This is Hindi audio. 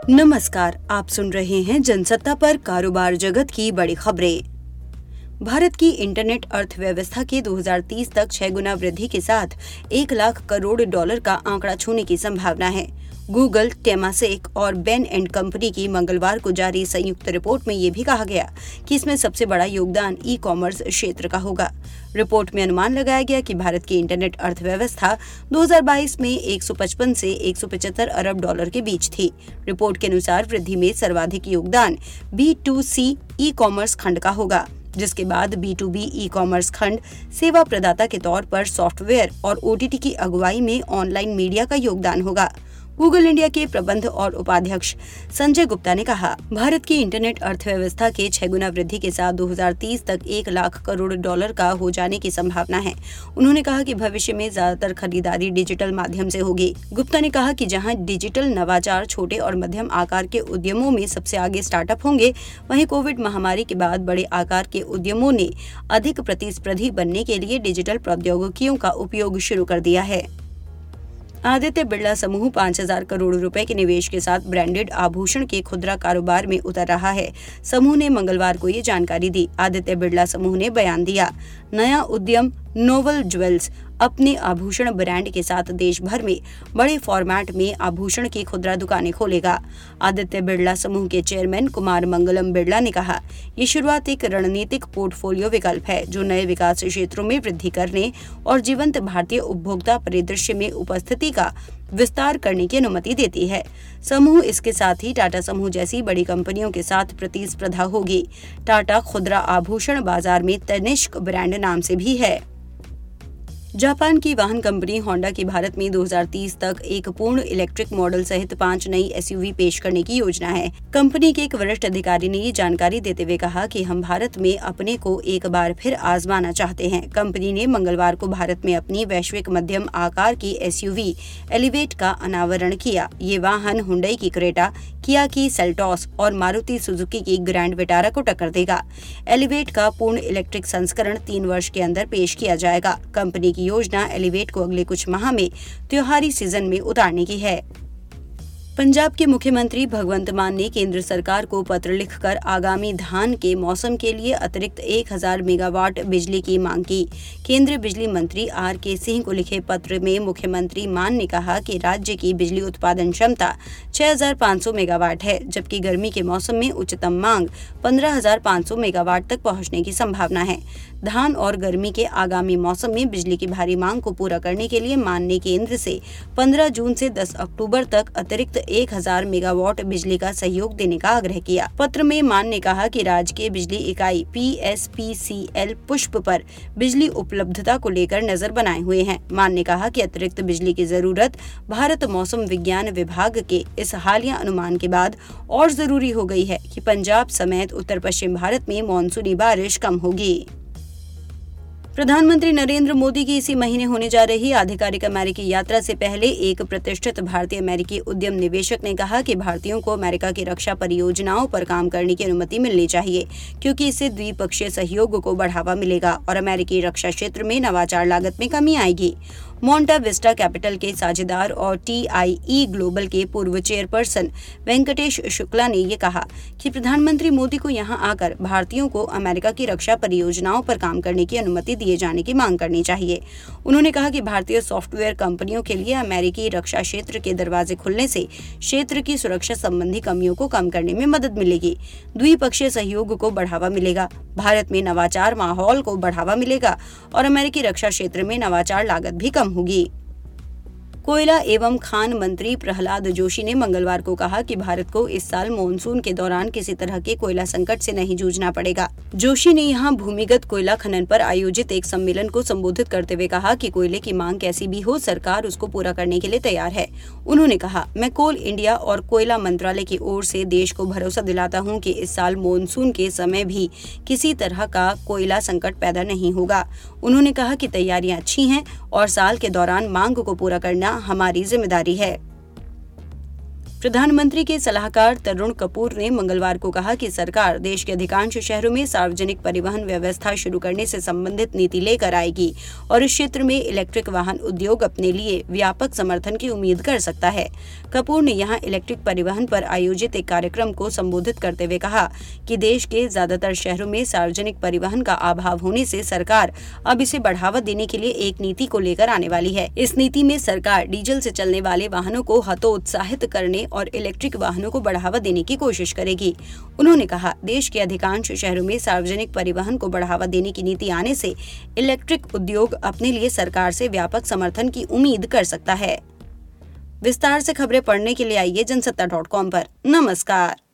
नमस्कार, आप सुन रहे हैं जनसत्ता पर कारोबार जगत की बड़ी खबरें। भारत की इंटरनेट अर्थव्यवस्था के 2030 तक 6 गुना वृद्धि के साथ 1 लाख करोड़ डॉलर का आंकड़ा छूने की संभावना है। गूगल, टेमासेक और बेन एंड कंपनी की मंगलवार को जारी संयुक्त रिपोर्ट में ये भी कहा गया कि इसमें सबसे बड़ा योगदान ई कॉमर्स क्षेत्र का होगा। रिपोर्ट में अनुमान लगाया गया कि भारत की इंटरनेट अर्थव्यवस्था 2022 में 155 से 175 अरब डॉलर के बीच थी। रिपोर्ट के अनुसार वृद्धि में सर्वाधिक योगदान B2C ई कॉमर्स खंड का होगा, जिसके बाद B2B ई कॉमर्स खंड, सेवा प्रदाता के तौर पर सॉफ्टवेयर और OTT की अगुवाई में ऑनलाइन मीडिया का योगदान होगा। गूगल इंडिया के प्रबंध और उपाध्यक्ष संजय गुप्ता ने कहा, भारत की इंटरनेट अर्थव्यवस्था के 6 गुना वृद्धि के साथ 2030 तक 1 लाख करोड़ डॉलर का हो जाने की संभावना है। उन्होंने कहा कि भविष्य में ज्यादातर खरीदारी डिजिटल माध्यम से होगी। गुप्ता ने कहा कि जहां डिजिटल नवाचार छोटे और मध्यम आकार के उद्यमों में सबसे आगे स्टार्टअप होंगे, वहीं कोविड महामारी के बाद बड़े आकार के उद्यमों ने अधिक प्रतिस्पर्धी बनने के लिए डिजिटल प्रौद्योगिकियों का उपयोग शुरू कर दिया है। आदित्य बिड़ला समूह 5,000 करोड़ रुपए के निवेश के साथ ब्रांडेड आभूषण के खुदरा कारोबार में उतर रहा है। समूह ने मंगलवार को ये जानकारी दी। आदित्य बिड़ला समूह ने बयान दिया, नया उद्यम नोवल ज्वेल्स अपने आभूषण ब्रांड के साथ देश भर में बड़े फॉर्मेट में आभूषण की खुदरा दुकानें खोलेगा। आदित्य बिड़ला समूह के चेयरमैन कुमार मंगलम बिड़ला ने कहा, ये शुरुआत एक रणनीतिक पोर्टफोलियो विकल्प है जो नए विकास क्षेत्रों में वृद्धि करने और जीवंत भारतीय उपभोक्ता परिदृश्य में उपस्थिति का विस्तार करने की अनुमति देती है। समूह इसके साथ ही टाटा समूह जैसी बड़ी कंपनियों के साथ प्रतिस्पर्धा होगी। टाटा खुदरा आभूषण बाजार में तनिष्क ब्रांड नाम से भी है। जापान की वाहन कंपनी होंडा की भारत में 2030 तक एक पूर्ण इलेक्ट्रिक मॉडल सहित 5 नई SUV पेश करने की योजना है। कंपनी के एक वरिष्ठ अधिकारी ने ये जानकारी देते हुए कहा कि हम भारत में अपने को एक बार फिर आजमाना चाहते हैं। कंपनी ने मंगलवार को भारत में अपनी वैश्विक मध्यम आकार की SUV एलिवेट का अनावरण किया। ये वाहन हुंडई की क्रेटा, किया की सेल्टॉस और मारुति सुजुकी की ग्रैंड विटारा को टक्कर देगा। एलिवेट का पूर्ण इलेक्ट्रिक संस्करण 3 वर्ष के अंदर पेश किया जाएगा। कंपनी की योजना एलिवेट को अगले कुछ माह में त्योहारी सीजन में उतारने की है। पंजाब के मुख्यमंत्री भगवंत मान ने केंद्र सरकार को पत्र लिखकर आगामी धान के मौसम के लिए अतिरिक्त 1,000 मेगावाट बिजली की मांग की। केंद्रीय बिजली मंत्री RK सिंह को लिखे पत्र में मुख्यमंत्री मान ने कहा कि राज्य की बिजली उत्पादन क्षमता 6,500 मेगावाट है, जबकि गर्मी के मौसम में उच्चतम मांग 15,500 मेगावाट तक पहुंचने की संभावना है। धान और गर्मी के आगामी मौसम में बिजली की भारी मांग को पूरा करने के लिए मान ने केंद्र से 15 जून से 10 अक्टूबर तक अतिरिक्त 1,000 मेगावाट बिजली का सहयोग देने का आग्रह किया। पत्र में मान ने कहा कि राज्य के बिजली इकाई PSPCL पुष्प पर बिजली उपलब्धता को लेकर नजर बनाए हुए हैं। मान ने कहा कि अतिरिक्त बिजली की जरूरत भारत मौसम विज्ञान विभाग के इस हालिया अनुमान के बाद और जरूरी हो गई है कि पंजाब समेत उत्तर पश्चिम भारत में मानसूनी बारिश कम होगी। प्रधानमंत्री नरेंद्र मोदी की इसी महीने होने जा रही आधिकारिक अमेरिकी यात्रा से पहले एक प्रतिष्ठित भारतीय अमेरिकी उद्यम निवेशक ने कहा कि भारतीयों को अमेरिका की रक्षा परियोजनाओं पर काम करने की अनुमति मिलनी चाहिए, क्योंकि इससे द्विपक्षीय सहयोग को बढ़ावा मिलेगा और अमेरिकी रक्षा क्षेत्र में नवाचार लागत में कमी आएगी। मोंटा विस्टा कैपिटल के साझेदार और TIE ग्लोबल के पूर्व चेयरपर्सन वेंकटेश शुक्ला ने ये कहा कि प्रधानमंत्री मोदी को यहां आकर भारतीयों को अमेरिका की रक्षा परियोजनाओं पर काम करने की अनुमति दिए जाने की मांग करनी चाहिए। उन्होंने कहा कि भारतीय सॉफ्टवेयर कंपनियों के लिए अमेरिकी रक्षा क्षेत्र के दरवाजे खुलने से क्षेत्र की सुरक्षा संबंधी कमियों को कम करने में मदद मिलेगी, द्विपक्षीय सहयोग को बढ़ावा मिलेगा, भारत में नवाचार माहौल को बढ़ावा मिलेगा और अमेरिकी रक्षा क्षेत्र में नवाचार लागत भी कम होगी। कोयला एवं खान मंत्री प्रहलाद जोशी ने मंगलवार को कहा कि भारत को इस साल मानसून के दौरान किसी तरह के कोयला संकट से नहीं जूझना पड़ेगा। जोशी ने यहां भूमिगत कोयला खनन पर आयोजित एक सम्मेलन को संबोधित करते हुए कहा कि कोयले की मांग कैसी भी हो, सरकार उसको पूरा करने के लिए तैयार है। उन्होंने कहा, मैं कोल इंडिया और कोयला मंत्रालय की ओर से देश को भरोसा दिलाता हूँ कि इस साल मानसून के समय भी किसी तरह का कोयला संकट पैदा नहीं होगा। उन्होंने कहा कि तैयारियां अच्छी हैं और साल के दौरान मांग को पूरा करना हमारी जिम्मेदारी है। प्रधानमंत्री के सलाहकार तरुण कपूर ने मंगलवार को कहा कि सरकार देश के अधिकांश शहरों में सार्वजनिक परिवहन व्यवस्था शुरू करने से संबंधित नीति लेकर आएगी और इस क्षेत्र में इलेक्ट्रिक वाहन उद्योग अपने लिए व्यापक समर्थन की उम्मीद कर सकता है। कपूर ने यहां इलेक्ट्रिक परिवहन पर आयोजित एक कार्यक्रम को संबोधित करते हुए कहा कि देश के ज्यादातर शहरों में सार्वजनिक परिवहन का अभाव होने से सरकार अब इसे बढ़ावा देने के लिए एक नीति को लेकर आने वाली है। इस नीति में सरकार डीजल से चलने वाले वाहनों को हतोत्साहित करने और इलेक्ट्रिक वाहनों को बढ़ावा देने की कोशिश करेगी। उन्होंने कहा, देश के अधिकांश शहरों में सार्वजनिक परिवहन को बढ़ावा देने की नीति आने से इलेक्ट्रिक उद्योग अपने लिए सरकार से व्यापक समर्थन की उम्मीद कर सकता है। विस्तार से खबरें पढ़ने के लिए आइए जनसत्ता.com पर। नमस्कार।